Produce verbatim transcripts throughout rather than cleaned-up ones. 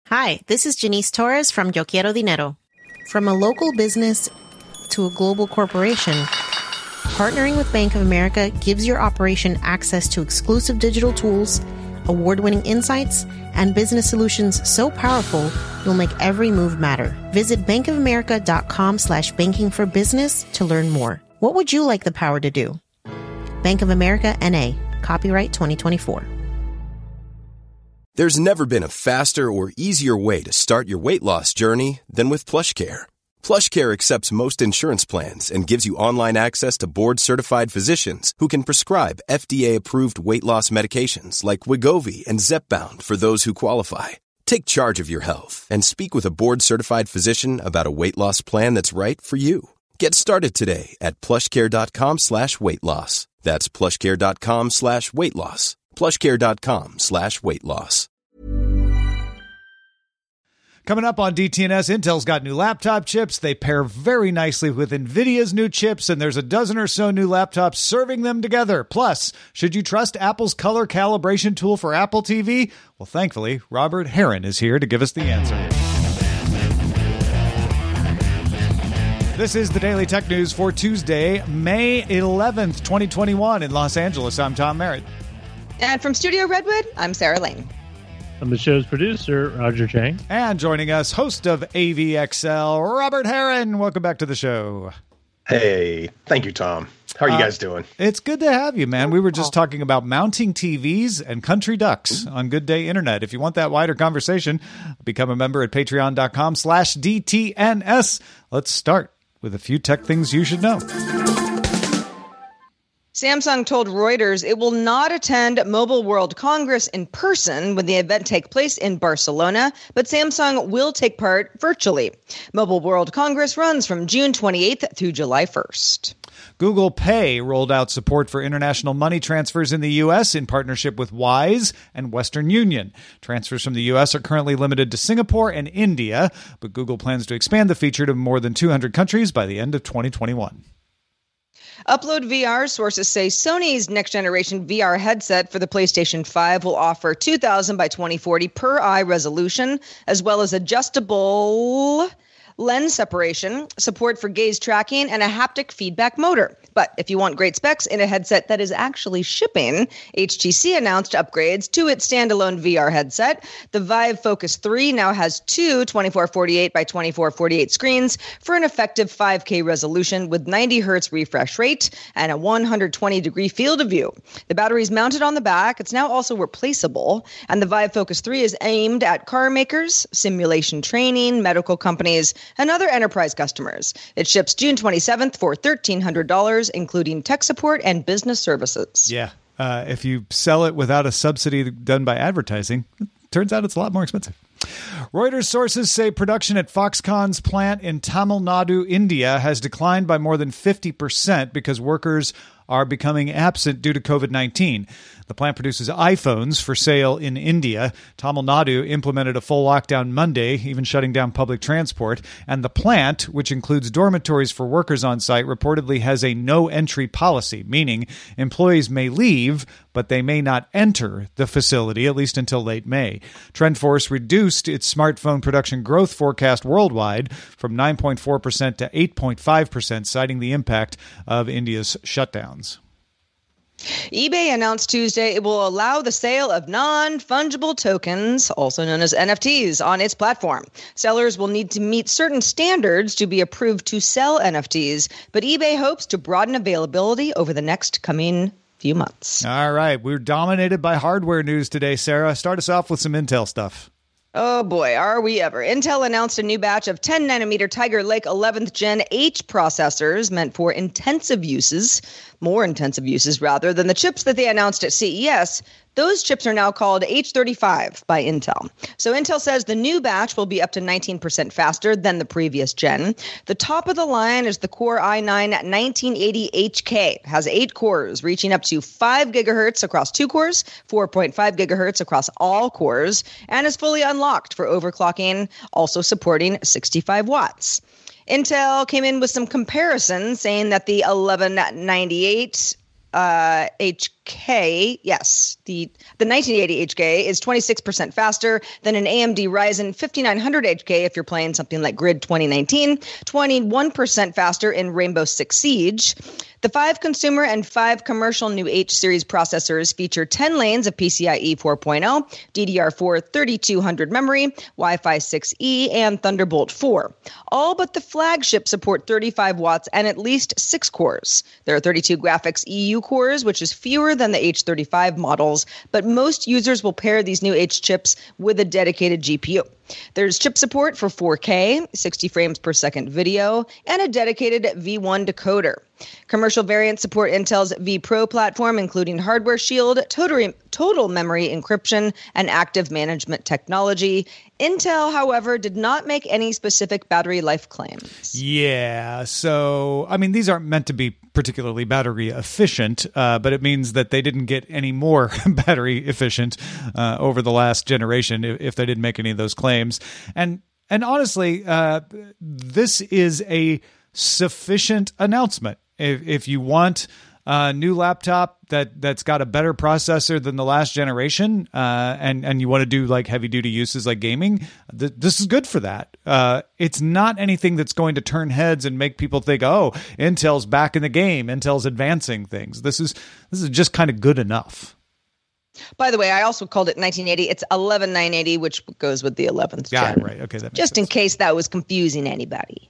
Hi, this is Janice Torres from Yo Quiero Dinero. From a local business to a global corporation, partnering with Bank of America gives your operation access to exclusive digital tools, award-winning insights, and business solutions so powerful you'll make every move matter. Visit bankofamerica.com slash banking for business to learn more. What would you like the power to do? Bank of America, N A. Copyright twenty twenty-four. There's never been a faster or easier way to start your weight loss journey than with PlushCare. PlushCare accepts most insurance plans and gives you online access to board-certified physicians who can prescribe F D A-approved weight loss medications like Wegovy and Zepbound for those who qualify. Take charge of your health and speak with a board-certified physician about a weight loss plan that's right for you. Get started today at plushcare.com slash weight loss. That's plushcare.com slash weight loss. plushcare.com slash weight loss. Coming up on D T N S, Intel's got new laptop chips. They pair very nicely with NVIDIA's new chips, and there's a dozen or so new laptops serving them together. Plus, should you trust Apple's color calibration tool for Apple T V? Well, thankfully, Robert Heron is here to give us the answer. This is the Daily Tech News for Tuesday, May eleventh, twenty twenty-one in Los Angeles. I'm Tom Merritt. And from Studio Redwood, I'm Sarah Lane. I'm the show's producer, Roger Chang. And joining us, host of A V X L, Robert Heron. Welcome back to the show. Hey, thank you, Tom. How are you uh, guys doing? It's good to have you, man. We were just talking about mounting T Vs and country ducks on Good Day Internet. If you want that wider conversation, become a member at patreon.com slash DTNS. Let's start with a few tech things you should know. Samsung told Reuters it will not attend Mobile World Congress in person when the event takes place in Barcelona, but Samsung will take part virtually. Mobile World Congress runs from June twenty-eighth through July first. Google Pay rolled out support for international money transfers in the U S in partnership with Wise and Western Union. Transfers from the U S are currently limited to Singapore and India, but Google plans to expand the feature to more than two hundred countries by the end of twenty twenty-one. Upload V R sources say Sony's next-generation V R headset for the PlayStation five will offer two thousand by twenty forty per eye resolution, as well as adjustable lens separation, support for gaze tracking, and a haptic feedback motor. But if you want great specs in a headset that is actually shipping, H T C announced upgrades to its standalone V R headset. The Vive Focus three now has two twenty-four forty-eight by twenty-four forty-eight screens for an effective five K resolution with ninety hertz refresh rate and a one hundred twenty degree field of view. The battery is mounted on the back. It's now also replaceable. And the Vive Focus three is aimed at car makers, simulation training, medical companies, and other enterprise customers. It ships June twenty-seventh for thirteen hundred dollars, including tech support and business services. Yeah. Uh, if you sell it without a subsidy done by advertising, it turns out it's a lot more expensive. Reuters sources say production at Foxconn's plant in Tamil Nadu, India, has declined by more than fifty percent because workers are becoming absent due to covid nineteen. The plant produces iPhones for sale in India. Tamil Nadu implemented a full lockdown Monday, even shutting down public transport. And the plant, which includes dormitories for workers on site, reportedly has a no-entry policy, meaning employees may leave, but they may not enter the facility, at least until late May. TrendForce reduced its smartphone production growth forecast worldwide from nine point four percent to eight point five percent, citing the impact of India's shutdowns. eBay announced Tuesday it will allow the sale of non-fungible tokens, also known as N F Ts, on its platform. Sellers will need to meet certain standards to be approved to sell N F Ts, but eBay hopes to broaden availability over the next coming few months. All right. We're dominated by hardware news today, Sarah. Start us off with some Intel stuff. Oh boy, are we ever. Intel announced a new batch of ten nanometer Tiger Lake eleventh Gen H processors meant for intensive uses, more intensive uses rather, than the chips that they announced at C E S. Those chips are now called H thirty-five by Intel. So Intel says the new batch will be up to nineteen percent faster than the previous gen. The top of the line is the Core i nine nineteen eighty H K. It has eight cores, reaching up to five gigahertz across two cores, four point five gigahertz across all cores, and is fully unlocked for overclocking, also supporting sixty-five watts. Intel came in with some comparisons, saying that the eleven ninety-eight uh, H K, yes, the, the nineteen eighty H K is twenty-six percent faster than an A M D Ryzen fifty-nine hundred H K if you're playing something like Grid twenty nineteen, twenty-one percent faster in Rainbow Six Siege. The five consumer and five commercial new H-series processors feature ten lanes of PCIe four point oh, D D R four thirty-two hundred memory, Wi-Fi six E, and Thunderbolt four. All but the flagship support thirty-five watts and at least six cores. There are thirty-two graphics E U cores, which is fewer than the H thirty-five models, but most users will pair these new H chips with a dedicated G P U. There's chip support for four K, sixty frames per second video, and a dedicated V one decoder. Commercial variants support Intel's vPro platform, including Hardware Shield, total, total memory encryption, and active management technology. Intel, however, did not make any specific battery life claims. Yeah, so, I mean, these aren't meant to be particularly battery efficient, uh, but it means that they didn't get any more battery efficient uh, over the last generation if, if they didn't make any of those claims. And, and honestly, uh, this is a sufficient announcement. If, if you want a new laptop that, that's got a better processor than the last generation, uh, and, and you want to do like heavy duty uses like gaming, th- this is good for that. Uh, it's not anything that's going to turn heads and make people think, oh, Intel's back in the game. Intel's advancing things. This is, this is just kind of good enough. By the way, I also called it nineteen eighty. It's eleven nine eighty, which goes with the eleventh yeah, gen. right. Okay, that makes Just sense. in case that was confusing anybody.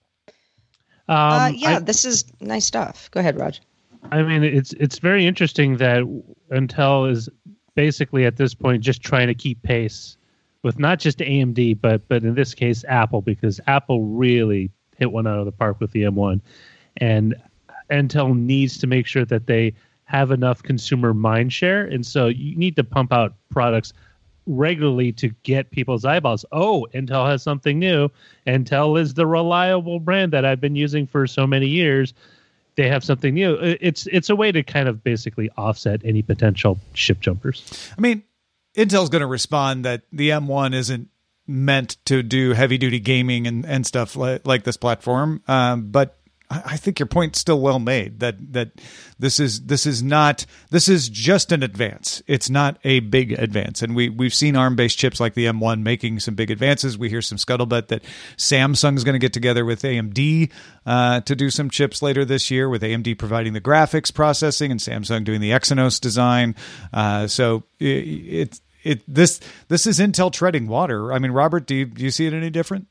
Um, uh, yeah, I, this is nice stuff. Go ahead, Raj. I mean, it's it's very interesting that Intel is basically at this point just trying to keep pace with not just A M D, but but in this case, Apple, because Apple really hit one out of the park with the M one. And Intel needs to make sure that they have enough consumer mind share. And so you need to pump out products regularly to get people's eyeballs. Oh, Intel has something new. Intel is the reliable brand that I've been using for so many years. They have something new. It's it's a way to kind of basically offset any potential ship jumpers. I mean, Intel's going to respond that the M one isn't meant to do heavy duty gaming and, and stuff like, like this platform. Um, but I think your point's still well made that, that this is, this is not, this is just an advance. It's not a big advance. And we, we've seen ARM based chips like the M one making some big advances. We hear some scuttlebutt that Samsung's going to get together with A M D uh, to do some chips later this year, with A M D providing the graphics processing and Samsung doing the Exynos design. Uh, so it, it, it, this, this is Intel treading water. I mean, Robert, do you, do you see it any different?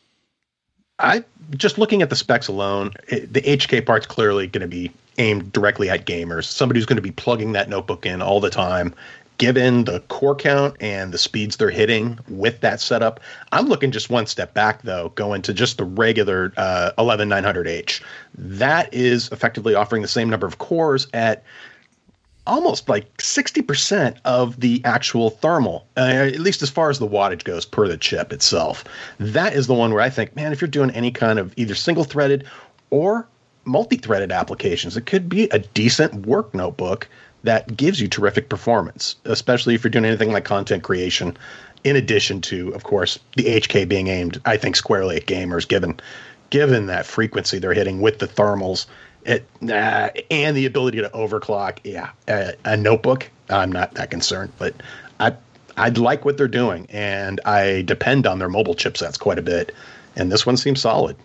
I just looking at the specs alone, it, the H K part's clearly going to be aimed directly at gamers. Somebody who's going to be plugging that notebook in all the time. Given the core count and the speeds they're hitting with that setup, I'm looking just one step back, though, going to just the regular uh, eleven nine hundred H. That is effectively offering the same number of cores at almost like sixty percent of the actual thermal, uh, at least as far as the wattage goes per the chip itself. That is the one where I think, man, if you're doing any kind of either single-threaded or multi-threaded applications, it could be a decent work notebook that gives you terrific performance, especially if you're doing anything like content creation, in addition to, of course, the H K being aimed, I think, squarely at gamers, given given that frequency they're hitting with the thermals. It, uh, and the ability to overclock, yeah, a, a notebook, I'm not that concerned, but I I like what they're doing, and I depend on their mobile chipsets quite a bit, and this one seems solid.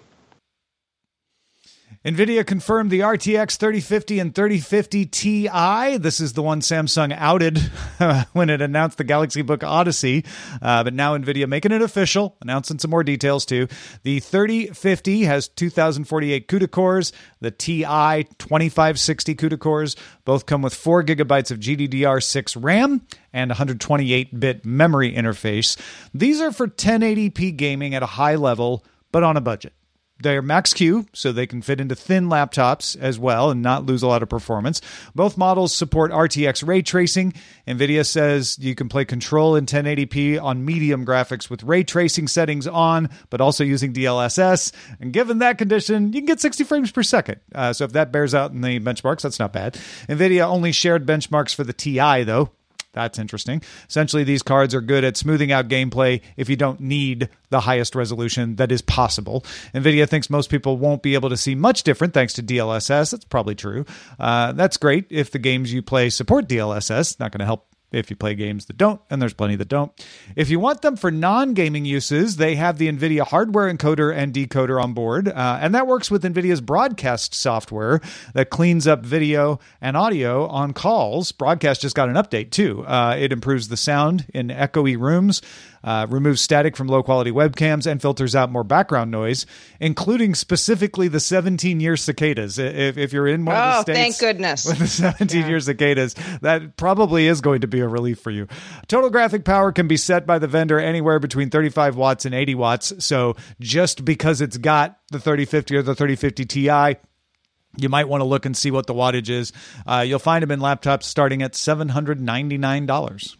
NVIDIA confirmed the R T X thirty fifty and thirty fifty Ti. This is the one Samsung outed when it announced the Galaxy Book Odyssey. Uh, but now NVIDIA making it official, announcing some more details too. The thirty fifty has two thousand forty-eight CUDA cores. The Ti, twenty-five sixty CUDA cores. Both come with four gigabytes of G D D R six RAM and one hundred twenty-eight bit memory interface. These are for ten eighty p gaming at a high level, but on a budget. They're Max-Q, so they can fit into thin laptops as well and not lose a lot of performance. Both models support R T X ray tracing. NVIDIA says you can play Control in ten eighty p on medium graphics with ray tracing settings on, but also using D L S S. And given that condition, you can get sixty frames per second. Uh, so if that bears out in the benchmarks, that's not bad. NVIDIA only shared benchmarks for the Ti, though. That's interesting. Essentially, these cards are good at smoothing out gameplay if you don't need the highest resolution that is possible. NVIDIA thinks most people won't be able to see much different thanks to D L S S. That's probably true. Uh, that's great if the games you play support D L S S. Not going to help if you play games that don't, and there's plenty that don't. If you want them for non-gaming uses, they have the NVIDIA hardware encoder and decoder on board, uh, and that works with NVIDIA's broadcast software that cleans up video and audio on calls. Broadcast just got an update, too. Uh, it improves the sound in echoey rooms, uh, removes static from low-quality webcams, and filters out more background noise, including specifically the seventeen-year cicadas. If, if you're in one oh, of the states thank goodness. with the seventeen-year yeah. cicadas, that probably is going to be a relief for you. Total graphic power can be set by the vendor anywhere between thirty-five watts and eighty watts. So just because it's got the thirty fifty or the thirty fifty Ti, you might want to look and see what the wattage is. Uh, you'll find them in laptops starting at seven hundred ninety-nine dollars.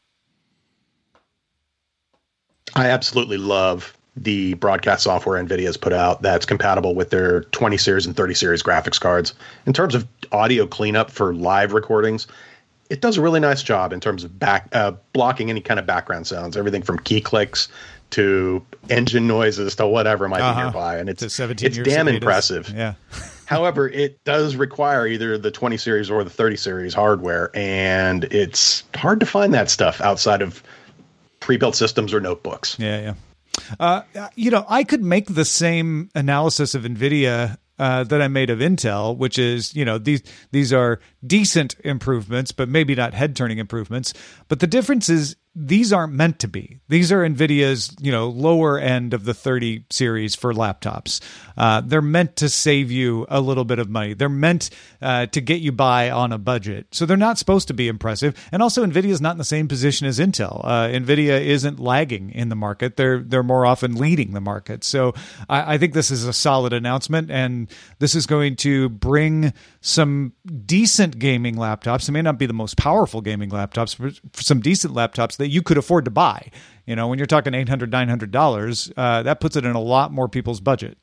I absolutely love the broadcast software NVIDIA's put out that's compatible with their twenty series and thirty series graphics cards. In terms of audio cleanup for live recordings, it does a really nice job in terms of back uh, blocking any kind of background sounds, everything from key clicks to engine noises to whatever might uh-huh. be nearby. And it's, it's damn cicadas. Impressive. Yeah. However, it does require either the twenty series or the thirty series hardware, and it's hard to find that stuff outside of pre-built systems or notebooks. Yeah, yeah. Uh, you know, I could make the same analysis of NVIDIA uh, that I made of Intel, which is, you know, these these are decent improvements, but maybe not head-turning improvements. But the difference is these aren't meant to be. These are NVIDIA's, you know, lower end of the thirty series for laptops. Uh, they're meant to save you a little bit of money. They're meant uh, to get you by on a budget. So they're not supposed to be impressive. And also, NVIDIA's not in the same position as Intel. Uh, NVIDIA isn't lagging in the market. They're they're more often leading the market. So I, I think this is a solid announcement, and this is going to bring some decent gaming laptops. It may not be the most powerful gaming laptops, but some decent laptops that you could afford to buy. You know, when you're talking eight hundred dollars, nine hundred dollars, uh, that puts it in a lot more people's budget.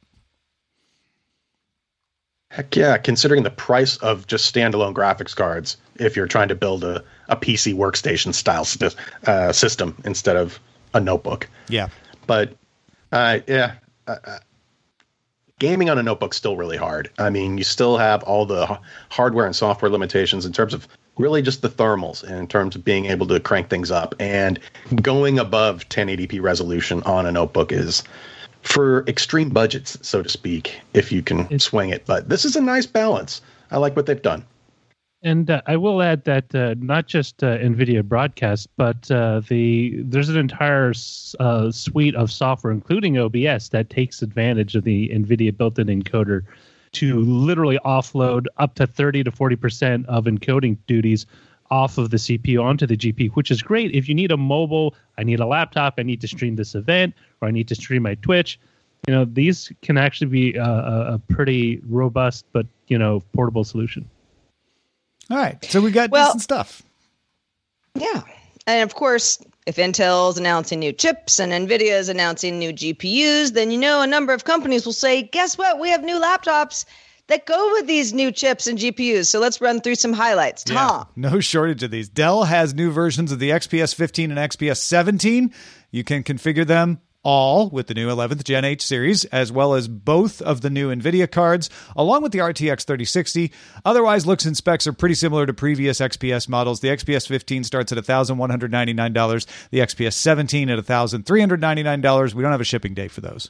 Heck yeah, considering the price of just standalone graphics cards, if you're trying to build a, a P C workstation style st- uh, system instead of a notebook. Yeah. But, uh, yeah, uh, uh, gaming on a notebook's still really hard. I mean, you still have all the h- hardware and software limitations in terms of really just the thermals and in terms of being able to crank things up. And going above ten eighty p resolution on a notebook is for extreme budgets, so to speak, if you can it's, swing it. But this is a nice balance. I like what they've done. And uh, I will add that uh, not just uh, NVIDIA Broadcast, but uh, the there's an entire uh, suite of software, including O B S, that takes advantage of the NVIDIA built-in encoder to literally offload up to thirty to forty percent of encoding duties off of the C P U onto the G P U, which is great if you need a mobile, I need a laptop, I need to stream this event, or I need to stream my Twitch. You know, these can actually be a, a pretty robust but, you know, portable solution. All right. So we got well, decent stuff. Yeah. And of course, if Intel's announcing new chips and NVIDIA is announcing new G P Us, then you know a number of companies will say, guess what? We have new laptops that go with these new chips and G P Us. So let's run through some highlights. Tom. Yeah, no shortage of these. Dell has new versions of the X P S fifteen and X P S seventeen. You can configure them all with the new eleventh Gen H series, as well as both of the new NVIDIA cards, along with the R T X thirty sixty. Otherwise, looks and specs are pretty similar to previous X P S models. The X P S fifteen starts at one thousand one hundred ninety-nine dollars, the X P S seventeen at one thousand three hundred ninety-nine dollars. We don't have a shipping date for those.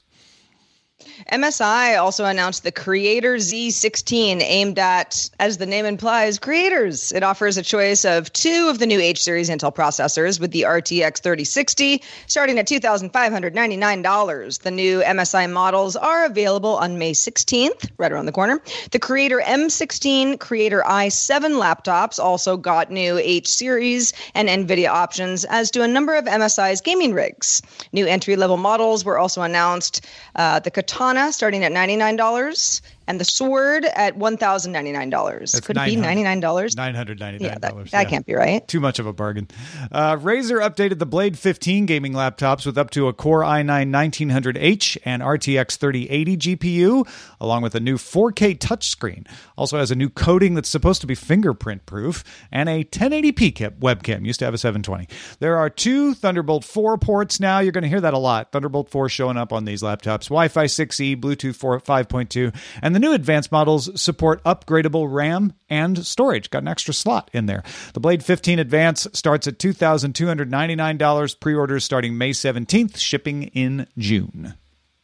M S I also announced the Creator Z sixteen, aimed at, as the name implies, creators. It offers a choice of two of the new H-series Intel processors, with the R T X thirty sixty starting at two thousand five hundred ninety-nine dollars. The new M S I models are available on May sixteenth, right around the corner. The Creator M sixteen, Creator i seven laptops also got new H-series and NVIDIA options, as do a number of M S I's gaming rigs. New entry-level models were also announced. Uh, the Katana starting at ninety-nine dollars, And the Sword at one thousand ninety-nine dollars. That's Could it be ninety-nine dollars? nine hundred ninety-nine dollars. Yeah, that, that yeah. can't be right. Too much of a bargain. Uh, Razer updated the Blade fifteen gaming laptops with up to a Core i nine nineteen hundred H and R T X thirty eighty G P U, along with a new four K touchscreen. Also has a new coating that's supposed to be fingerprint proof and a ten eighty p webcam. Used to have a seven twenty. There are two Thunderbolt four ports now. You're going to hear that a lot. Thunderbolt four showing up on these laptops. Wi-Fi six E, Bluetooth five point two, and the new advanced models support upgradable RAM and storage. Got an extra slot in there. The Blade fifteen Advance starts at two thousand two hundred ninety-nine dollars. Pre-orders starting May seventeenth, shipping in June.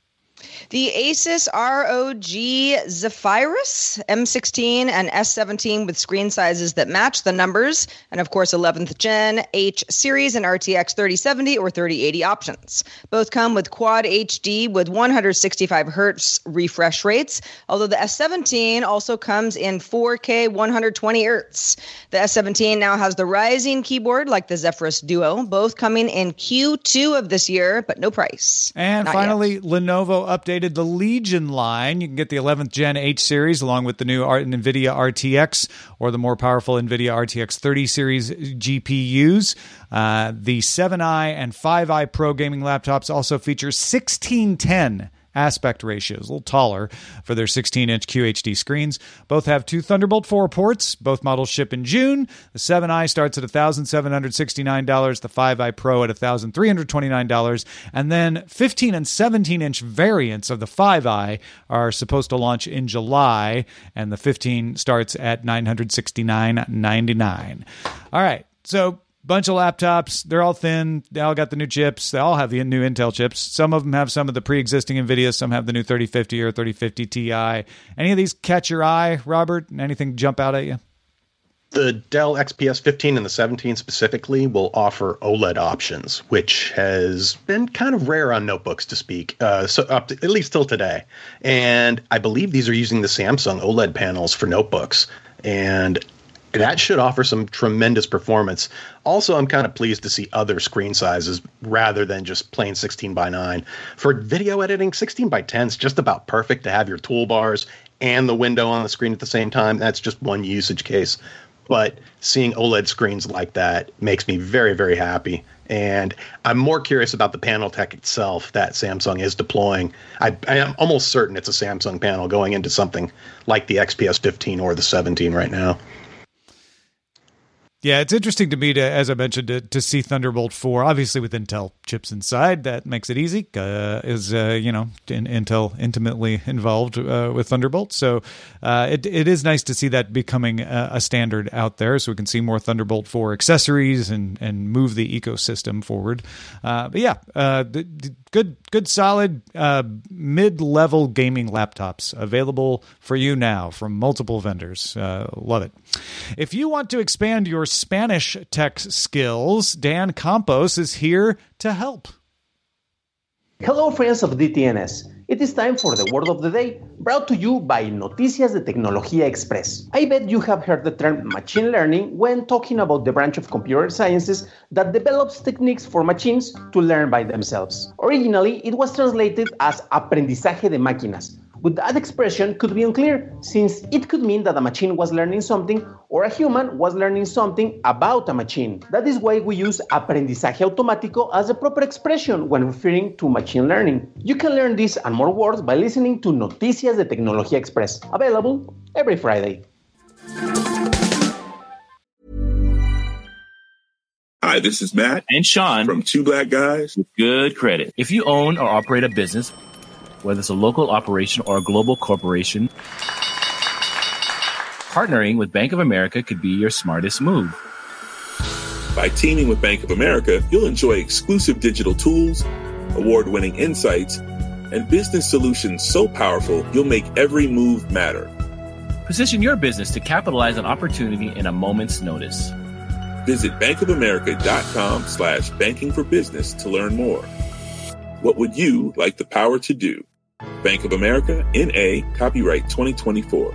The Asus R O G Zephyrus M sixteen and S seventeen with screen sizes that match the numbers, and of course eleventh gen H series and R T X thirty seventy or thirty eighty options. Both come with Quad H D with one hundred sixty-five hertz refresh rates, although the S seventeen also comes in four K one hundred twenty hertz. The S seventeen now has the Rising keyboard like the Zephyrus Duo, both coming in Q two of this year, but no price. And Not finally, yet. Lenovo updated the Legion line. You can get the eleventh gen H series along with the new NVIDIA R T X or the more powerful NVIDIA R T X thirty series G P Us. Uh, the seven i and five i Pro gaming laptops also feature sixteen ten aspect ratios, a little taller for their sixteen inch Q H D screens. Both have two Thunderbolt four ports. Both models ship in June. The seven i starts at one thousand seven hundred sixty-nine dollars, the five i Pro at one thousand three hundred twenty-nine dollars, and then fifteen and seventeen inch variants of the five i are supposed to launch in July, and the fifteen starts at nine hundred sixty-nine ninety-nine. All right, so bunch of laptops. They're all thin. They all got the new chips. They all have the new Intel chips. Some of them have some of the pre-existing NVIDIA. Some have the new thirty fifty or thirty fifty Ti. Any of these catch your eye, Robert? Anything jump out at you? The Dell X P S fifteen and the seventeen specifically will offer OLED options, which has been kind of rare on notebooks to speak, uh, so up to, at least till today. And I believe these are using the Samsung OLED panels for notebooks. And that should offer some tremendous performance. Also, I'm kind of pleased to see other screen sizes rather than just plain sixteen by nine. For video editing, sixteen by ten is just about perfect to have your toolbars and the window on the screen at the same time. That's just one usage case. But seeing OLED screens like that makes me very, very happy. And I'm more curious about the panel tech itself that Samsung is deploying. I, I am almost certain it's a Samsung panel going into something like the X P S fifteen or the seventeen right now. Yeah, it's interesting to me, to, as I mentioned, to, to see Thunderbolt four, obviously with Intel chips inside. That makes it easy, uh, is, uh, you know, in, Intel intimately involved uh, with Thunderbolt. So uh, it it is nice to see that becoming a, a standard out there, so we can see more Thunderbolt four accessories and, and move the ecosystem forward. Uh, but yeah, uh, the, the good, good, solid uh, mid-level gaming laptops available for you now from multiple vendors. Uh, love it. If you want to expand your Spanish tech skills, Dan Campos is here to help. Hello, friends of D T N S. It is time for the word of the day, brought to you by Noticias de Tecnología Express. I bet you have heard the term machine learning when talking about the branch of computer sciences that develops techniques for machines to learn by themselves. Originally, it was translated as aprendizaje de máquinas, but that expression could be unclear, since it could mean that a machine was learning something or a human was learning something about a machine. That is why we use aprendizaje automático as the proper expression when referring to machine learning. You can learn this and more words by listening to Noticias de Tecnología Express, available every Friday. Hi, this is Matt and Sean from Two Black Guys with Good Credit. If you own or operate a business, whether it's a local operation or a global corporation, partnering with Bank of America could be your smartest move. By teaming with Bank of America, you'll enjoy exclusive digital tools, award-winning insights, and business solutions so powerful you'll make every move matter. Position your business to capitalize on opportunity in a moment's notice. Visit bankofamerica.com slash banking for business to learn more. What would you like the power to do? Bank of America, N A, copyright twenty twenty-four.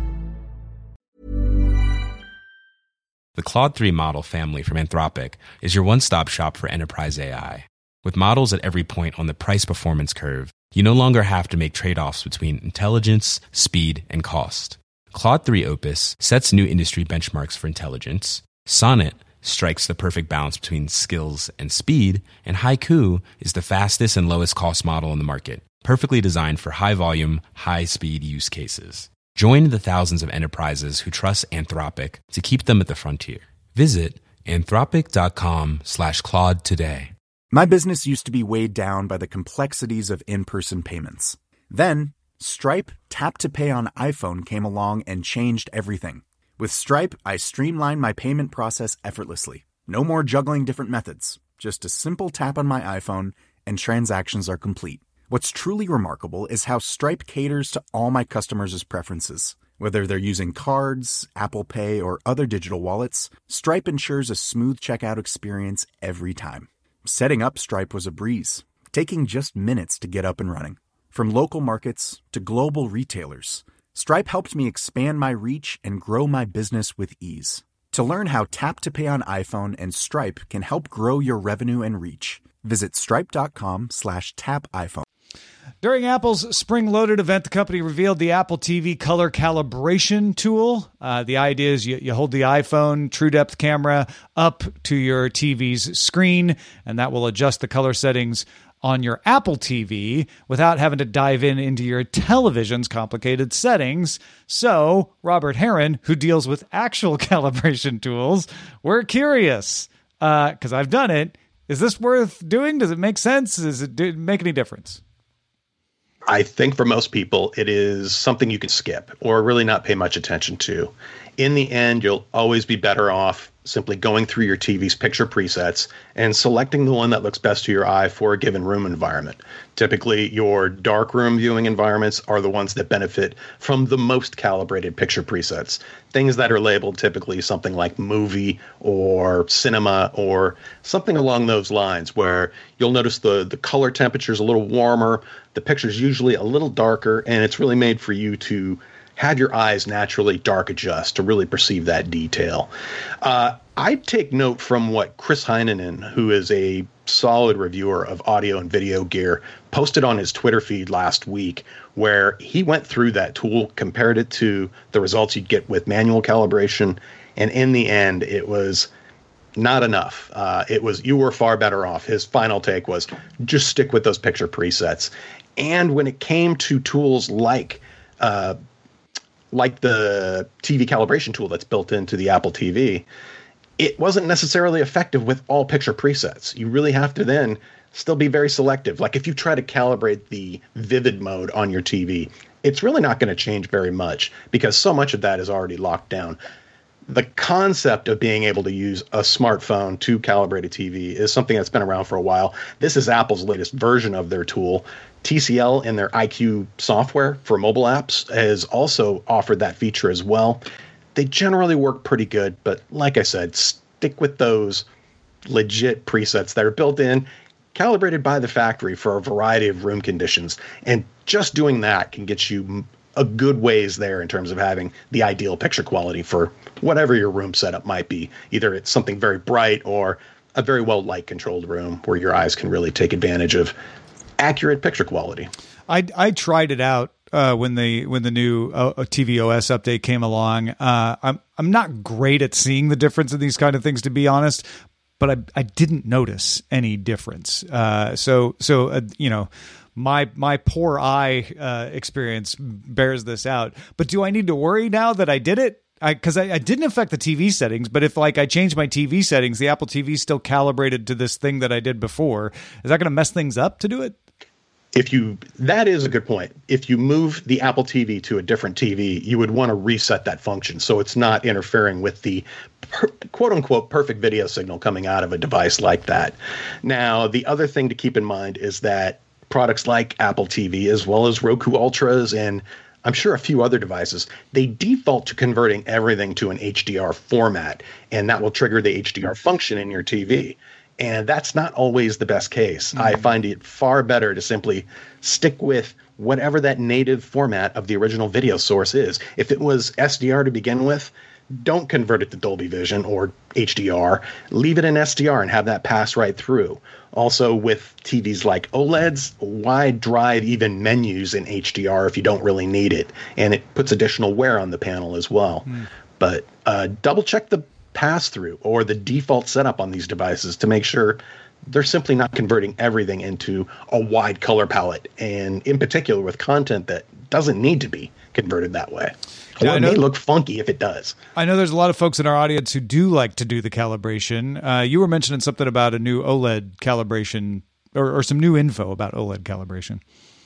The Claude three model family from Anthropic is your one-stop shop for enterprise A I. With models at every point on the price-performance curve, You no longer have to make trade-offs between intelligence, speed, and cost. Claude three Opus sets new industry benchmarks for intelligence. Sonnet strikes the perfect balance between skills and speed. And Haiku is the fastest and lowest cost model in the market, perfectly designed for high-volume, high-speed use cases. Join the thousands of enterprises who trust Anthropic to keep them at the frontier. Visit anthropic.com slash Claude today. My business used to be weighed down by the complexities of in-person payments. Then, Stripe Tap to Pay on iPhone came along and changed everything. With Stripe, I streamlined my payment process effortlessly. No more juggling different methods. Just a simple tap on my iPhone and transactions are complete. What's truly remarkable is how Stripe caters to all my customers' preferences. Whether they're using cards, Apple Pay, or other digital wallets, Stripe ensures a smooth checkout experience every time. Setting up Stripe was a breeze, taking just minutes to get up and running. From local markets to global retailers, Stripe helped me expand my reach and grow my business with ease. To learn how Tap to Pay on iPhone and Stripe can help grow your revenue and reach, visit stripe.com slash tap iPhone. During Apple's spring-loaded event, the company revealed the Apple T V color calibration tool. Uh, the idea is you, you hold the iPhone TrueDepth camera up to your T V's screen, and that will adjust the color settings on your Apple T V without having to dive in into your television's complicated settings. So, Robert Heron, who deals with actual calibration tools, we're curious, because uh, I've done it. Is this worth doing? Does it make sense? Does it do, make any difference? I think for most people, it is something you can skip or really not pay much attention to. In the end, you'll always be better off simply going through your T V's picture presets and selecting the one that looks best to your eye for a given room environment. Typically, your dark room viewing environments are the ones that benefit from the most calibrated picture presets. Things that are labeled typically something like movie or cinema or something along those lines, where you'll notice the, the color temperature is a little warmer, the picture's usually a little darker, and it's really made for you to have your eyes naturally dark adjust to really perceive that detail. Uh, I take note from what Chris Heinonen, who is a solid reviewer of audio and video gear, posted on his Twitter feed last week, where he went through that tool, compared it to the results you'd get with manual calibration, and in the end, it was not enough. Uh, it was, you were far better off. His final take was, just stick with those picture presets. And when it came to tools like uh, like the T V calibration tool that's built into the Apple T V, it wasn't necessarily effective with all picture presets. You really have to then still be very selective. Like if you try to calibrate the vivid mode on your T V, it's really not going to change very much because so much of that is already locked down. The concept of being able to use a smartphone to calibrate a T V is something that's been around for a while. This is Apple's latest version of their tool. T C L in their I Q software for mobile apps has also offered that feature as well. They generally work pretty good, but like I said, stick with those legit presets that are built in, calibrated by the factory for a variety of room conditions. And just doing that can get you a good ways there in terms of having the ideal picture quality for whatever your room setup might be. Either it's something very bright or a very well light controlled room where your eyes can really take advantage of accurate picture quality. I I tried it out uh, when the when the new uh, T V O S update came along. Uh, I'm I'm not great at seeing the difference in these kind of things, to be honest, but I I didn't notice any difference. Uh, so so uh, you know. My my poor eye uh, experience bears this out. But do I need to worry now that I did it? Because I, I, I didn't affect the T V settings, but if like I changed my T V settings, the Apple T V still calibrated to this thing that I did before. Is that going to mess things up to do it? If you, that is a good point. If you move the Apple T V to a different T V, you would want to reset that function so it's not interfering with the per, quote unquote perfect video signal coming out of a device like that. Now, the other thing to keep in mind is that products like Apple T V, as well as Roku Ultras, and I'm sure a few other devices, they default to converting everything to an H D R format, and that will trigger the H D R function in your T V. And that's not always the best case. Mm-hmm. I find it far better to simply stick with whatever that native format of the original video source is. If it was S D R to begin with, don't convert it to Dolby Vision or H D R. Leave it in S D R and have that pass right through. Also, with T Vs like OLEDs, why drive even menus in H D R if you don't really need it? And it puts additional wear on the panel as well. Mm. But uh, double check the pass-through or the default setup on these devices to make sure they're simply not converting everything into a wide color palette, and in particular with content that doesn't need to be converted that way. Yeah, or it may look funky if it does. I know there's a lot of folks in our audience who do like to do the calibration. Uh, you were mentioning something about a new OLED calibration or, or some new info about OLED calibration.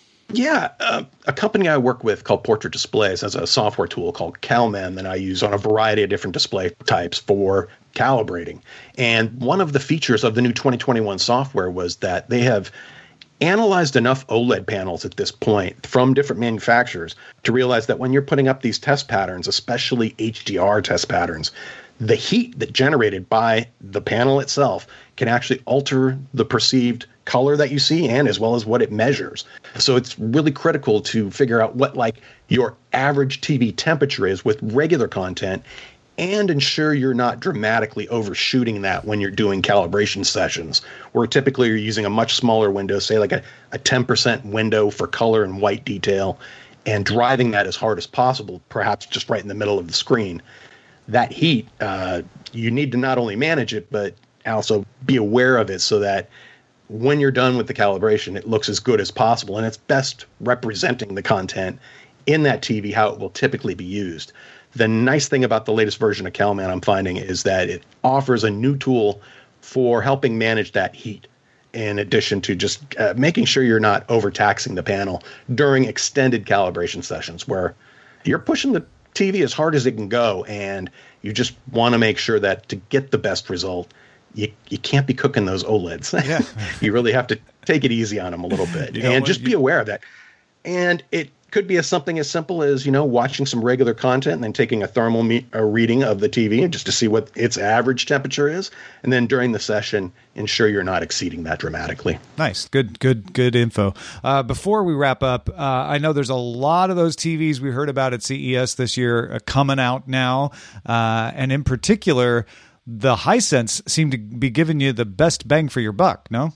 Yeah, uh, a company I work with called Portrait Displays has a software tool called CalMan that I use on a variety of different display types for calibrating. And one of the features of the new twenty twenty-one software was that they have analyzed enough OLED panels at this point from different manufacturers to realize that when you're putting up these test patterns, especially H D R test patterns, the heat that generated by the panel itself can actually alter the perceived color that you see and as well as what it measures. So it's really critical to figure out what like your average T V temperature is with regular content and ensure you're not dramatically overshooting that when you're doing calibration sessions, where typically you're using a much smaller window, say like a, a ten percent window for color and white detail, and driving that as hard as possible, perhaps just right in the middle of the screen. That heat, uh, you need to not only manage it, but also be aware of it so that when you're done with the calibration, it looks as good as possible, and it's best representing the content in that T V, how it will typically be used. The nice thing about the latest version of CalMan I'm finding is that it offers a new tool for helping manage that heat, in addition to just uh, making sure you're not overtaxing the panel during extended calibration sessions where you're pushing the T V as hard as it can go, and you just want to make sure that to get the best result, you you can't be cooking those OLEDs. Yeah. You really have to take it easy on them a little bit, you know, and just you... be aware of that. And it could be as something as simple as, you know, watching some regular content and then taking a thermal me- a reading of the T V just to see what its average temperature is. And then during the session, ensure you're not exceeding that dramatically. Nice. Good, good, good info. Uh, before we wrap up, uh, I know there's a lot of those T Vs we heard about at C E S this year uh, coming out now. Uh, and in particular, the Hisense seem to be giving you the best bang for your buck, no?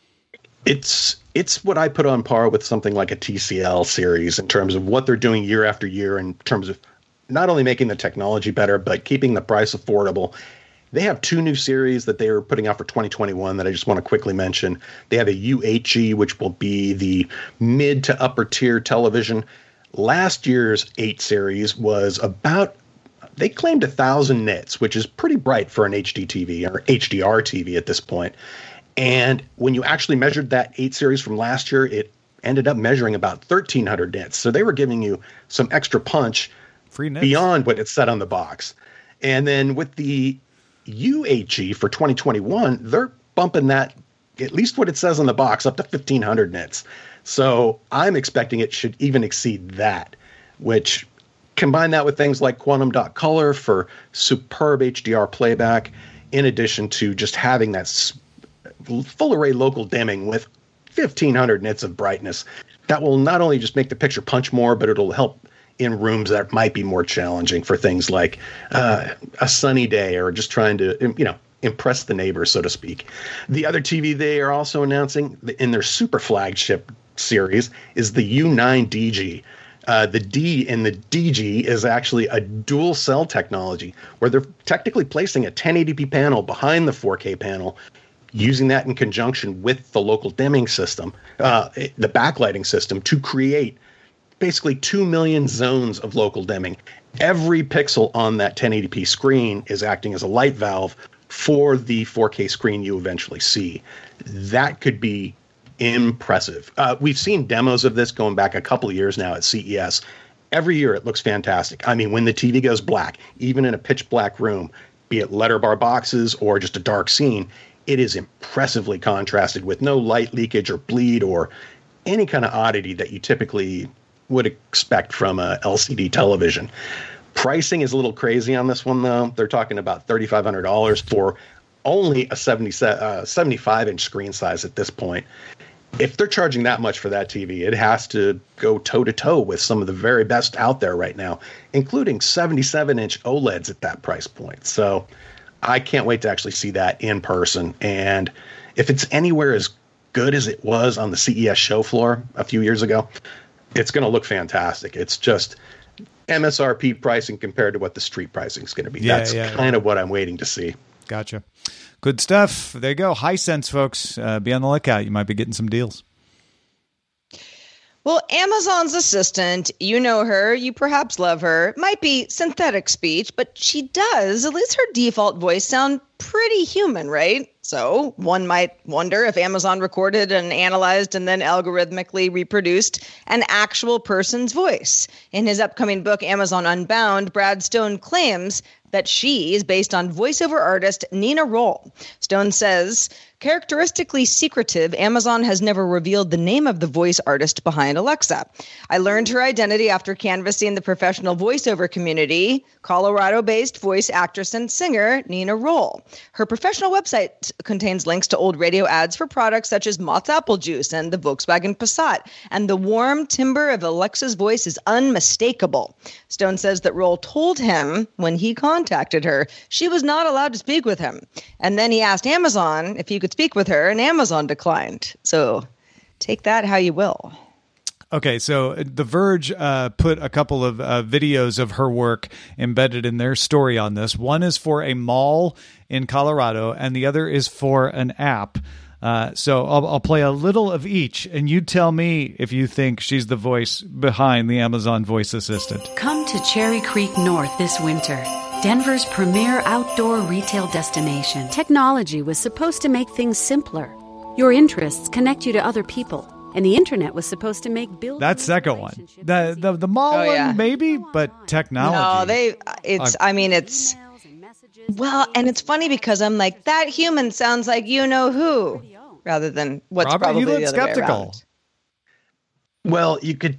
It's it's what I put on par with something like a T C L series in terms of what they're doing year after year in terms of not only making the technology better, but keeping the price affordable. They have two new series that they are putting out for twenty twenty-one that I just want to quickly mention. They have a U eight G, which will be the mid to upper tier television. Last year's eight series was about, they claimed one thousand nits, which is pretty bright for an H D T V or H D R T V at this point. And when you actually measured that eight series from last year, it ended up measuring about thirteen hundred nits. So they were giving you some extra punch Free nits. Beyond what it said on the box. And then with the U eight G for twenty twenty-one, they're bumping that, at least what it says on the box, up to fifteen hundred nits. So I'm expecting it should even exceed that, which combine that with things like Quantum Dot Color for superb H D R playback, in addition to just having that full array local dimming with fifteen hundred nits of brightness. That will not only just make the picture punch more, but it'll help in rooms that might be more challenging for things like uh, a sunny day or just trying to, you know, impress the neighbors, so to speak. The other T V they are also announcing in their super flagship series is the U nine D G. Uh, the D in the D G is actually a dual cell technology where they're technically placing a ten eighty p panel behind the four K panel, using that in conjunction with the local dimming system, uh, the backlighting system, to create basically two million zones of local dimming. Every pixel on that ten eighty p screen is acting as a light valve for the four K screen you eventually see. That could be impressive. Uh, we've seen demos of this going back a couple of years now at C E S. Every year it looks fantastic. I mean, when the T V goes black, even in a pitch black room, be it letter bar boxes or just a dark scene, it is impressively contrasted with no light leakage or bleed or any kind of oddity that you typically would expect from a L C D television. Pricing is a little crazy on this one, though. They're talking about three thousand five hundred dollars for only a seventy, uh, seventy-five inch screen size at this point. if they're charging that much for that T V, it has to go toe to toe with some of the very best out there right now, including seventy-seven inch OLEDs at that price point. So I can't wait to actually see that in person. And if it's anywhere as good as it was on the C E S show floor a few years ago, it's going to look fantastic. It's just M S R P pricing compared to what the street pricing is going to be. Yeah, That's yeah, kind yeah. of what I'm waiting to see. Gotcha. Good stuff. There you go. Hisense, folks. Uh, be on the lookout. You might be getting some deals. Well, Amazon's assistant, you know her, you perhaps love her, might be synthetic speech, but she does, at least her default voice, sound pretty human, right? So one might wonder if Amazon recorded and analyzed and then algorithmically reproduced an actual person's voice. In his upcoming book, Amazon Unbound, Brad Stone claims that she is based on voiceover artist Nina Roll. Stone says, characteristically secretive, Amazon has never revealed the name of the voice artist behind Alexa. I learned her identity after canvassing the professional voiceover community, Colorado-based voice actress and singer Nina Roll. Her professional website contains links to old radio ads for products such as Mott's Apple Juice and the Volkswagen Passat, and the warm timbre of Alexa's voice is unmistakable. Stone says that Roll told him when he contacted her she was not allowed to speak with him. And then he asked Amazon if he could speak with her, and Amazon declined. So take that how you will. Okay, so The Verge uh, put a couple of uh, videos of her work embedded in their story on this. One is for a mall in Colorado, and the other is for an app. Uh, so I'll, I'll play a little of each, and you tell me if you think she's the voice behind the Amazon voice assistant. Come to Cherry Creek North this winter, Denver's premier outdoor retail destination. Technology was supposed to make things simpler. Your interests connect you to other people. And the internet was supposed to make building. That second one, the the the mall Oh, yeah. one, maybe, but technology. No, they. It's. I mean, it's. Well, and it's funny because I'm like, that human sounds like you know who, rather than what's Robert, probably you look the other way skeptical. around. Well, you could.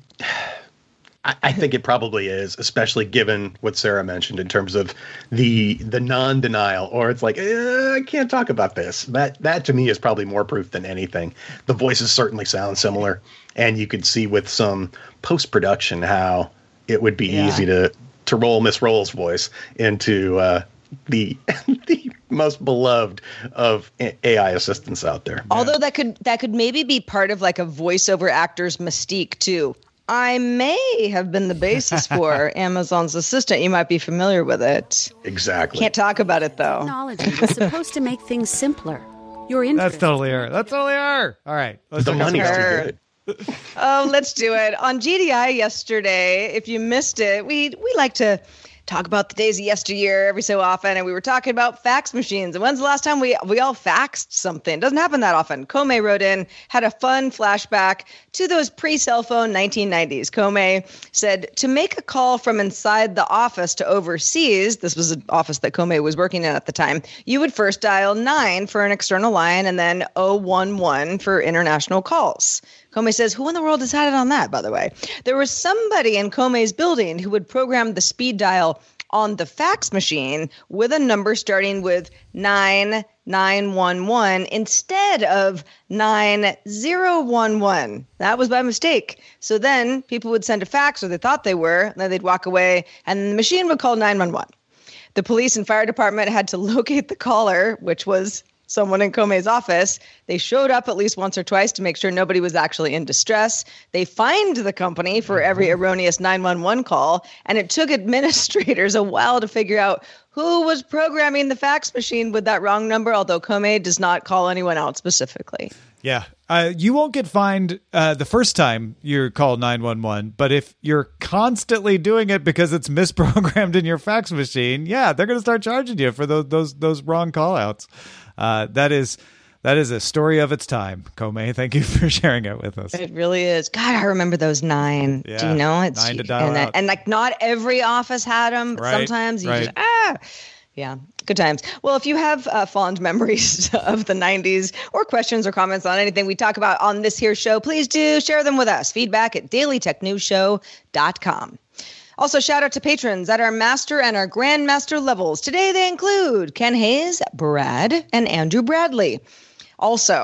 I, I think it probably is, especially given what Sarah mentioned in terms of the the non-denial, or it's like eh, I can't talk about this. That that to me is probably more proof than anything. The voices certainly sound similar, and you could see with some post production how it would be Yeah. easy to to roll Miss Roll's voice into uh, the the most beloved of A I assistants out there. Although that could that could maybe be part of like a voiceover actor's mystique too. I may have been the basis for Amazon's assistant. You might be familiar with it. Exactly. Can't talk about it though. Technology was supposed to make things simpler. Your interest. That's totally her. That's totally her. All right, let's The check out money's some- too good. Oh, let's do it. On G D I yesterday, if you missed it, we we like to talk about the days of yesteryear every so often, and we were talking about fax machines. And when's the last time we we all faxed something? It doesn't happen that often. Kome wrote in, had a fun flashback to those pre-cell phone nineteen nineties. Kome said, to make a call from inside the office to overseas, this was an office that Kome was working in at the time, you would first dial nine for an external line and then oh one one for international calls. Kome says, who in the world decided on that, by the way? There was somebody in Kome's building who would program the speed dial on the fax machine with a number starting with nine nine one one instead of nine zero one one. That was by mistake. So then people would send a fax, or they thought they were, and then they'd walk away, and the machine would call nine one one. The police and fire department had to locate the caller, which was someone in Kome's office. They showed up at least once or twice to make sure nobody was actually in distress. They fined the company for every erroneous nine one one call, and it took administrators a while to figure out who was programming the fax machine with that wrong number, although Kome does not call anyone out specifically. Yeah. Uh, you won't get fined uh, the first time you call nine one one, but if you're constantly doing it because it's misprogrammed in your fax machine, yeah, they're going to start charging you for those those those wrong call outs. Uh, that is that is a story of its time, Kome. Thank you for sharing it with us. It really is. God, I remember those nine. Yeah, Do you know? It's, nine to dial and, out. and like not every office had them. But Right, sometimes you right. just, ah. Yeah, good times. Well, if you have uh, fond memories of the nineties or questions or comments on anything we talk about on this here show, please do share them with us. Feedback at daily tech news show dot com. Also, shout out to patrons at our master and our grandmaster levels. Today they include Ken Hayes, Brad, and Andrew Bradley. Also,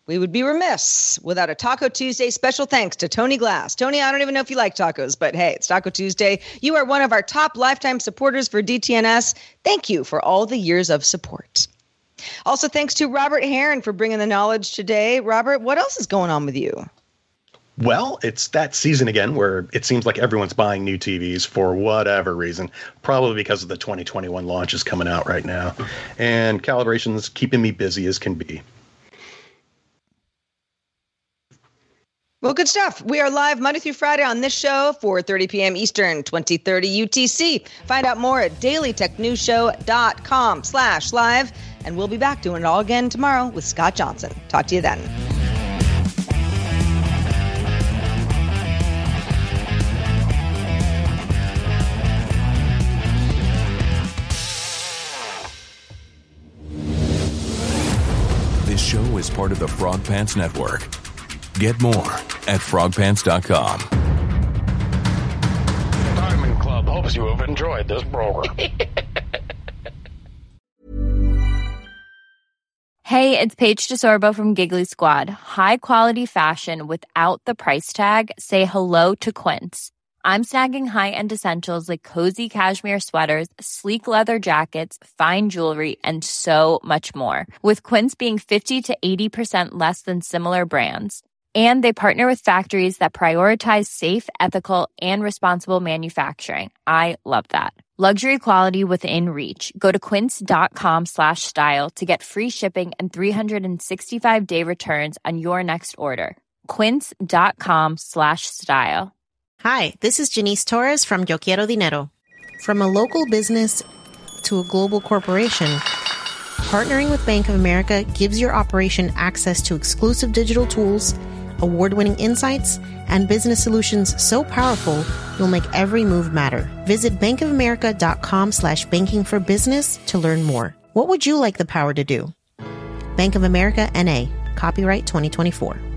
we would be remiss without a Taco Tuesday special thanks to Tony Glass. Tony, I don't even know if you like tacos, but hey, it's Taco Tuesday. You are one of our top lifetime supporters for D T N S. Thank you for all the years of support. Also, thanks to Robert Heron for bringing the knowledge today. Robert, what else is going on with you? Well, it's that season again where it seems like everyone's buying new T Vs for whatever reason, probably because of the twenty twenty-one launches coming out right now. And calibration's keeping me busy as can be. Well, good stuff. We are live Monday through Friday on this show, four thirty p.m. Eastern, twenty thirty U T C. Find out more at daily tech news show dot com slash live. And we'll be back doing it all again tomorrow with Scott Johnson. Talk to you then. This show is part of the Frog Pants Network. Get more at frog pants dot com. Diamond Club hopes you have enjoyed this program. Hey, it's Paige DeSorbo from Giggly Squad. High quality fashion without the price tag. Say hello to Quince. I'm snagging high-end essentials like cozy cashmere sweaters, sleek leather jackets, fine jewelry, and so much more. With Quince being fifty to eighty percent less than similar brands. And they partner with factories that prioritize safe, ethical, and responsible manufacturing. I love that. Luxury quality within reach. Go to quince dot com slash style to get free shipping and three sixty-five day returns on your next order. quince dot com slash style. Hi, this is Janice Torres from Yo Quiero Dinero. From a local business to a global corporation, partnering with Bank of America gives your operation access to exclusive digital tools, award-winning insights, and business solutions so powerful you'll make every move matter. Visit bankofamerica.com slash banking for business to learn more. What would you like the power to do? Bank of America, N A. Copyright twenty twenty-four.